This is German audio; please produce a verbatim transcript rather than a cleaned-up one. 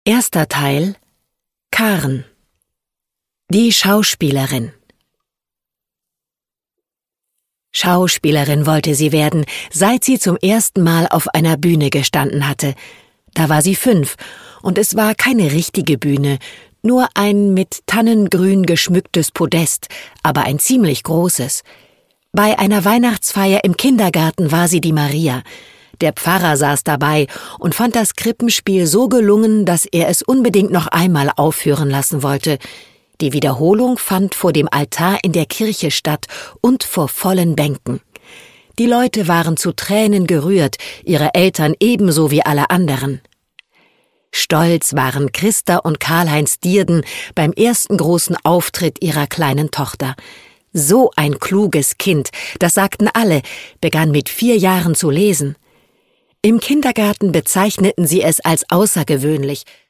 Erster Teil: Karen. Die Schauspielerin. Schauspielerin wollte sie werden, seit sie zum ersten Mal auf einer Bühne gestanden hatte. Da war sie fünf, und es war keine richtige Bühne, nur ein mit Tannengrün geschmücktes Podest, aber ein ziemlich großes. Bei einer Weihnachtsfeier im Kindergarten war sie die Maria. Der Pfarrer saß dabei und fand das Krippenspiel so gelungen, dass er es unbedingt noch einmal aufführen lassen wollte. Die Wiederholung fand vor dem Altar in der Kirche statt und vor vollen Bänken. Die Leute waren zu Tränen gerührt, ihre Eltern ebenso wie alle anderen. Stolz waren Christa und Karl-Heinz Dierden beim ersten großen Auftritt ihrer kleinen Tochter. So ein kluges Kind, das sagten alle, begann mit vier Jahren zu lesen. Im Kindergarten bezeichneten sie es als außergewöhnlich.